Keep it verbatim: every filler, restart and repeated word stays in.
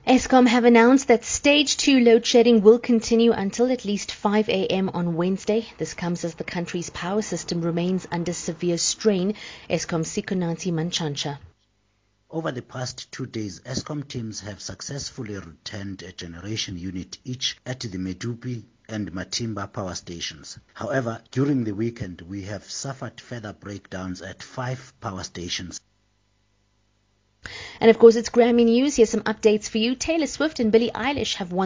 Eskom have announced that stage two load shedding will continue until at least five a.m. on Wednesday. This comes as the country's power system remains under severe strain. Eskom's Sikonathi Mantshantsha. Over the past two days, Eskom teams have successfully returned a generation unit each at the Medupi and Matimba power stations. However, during the weekend, we have suffered further breakdowns at five power stations. And of course, it's Grammy News. Here's some updates for you. Taylor Swift and Billie Eilish have won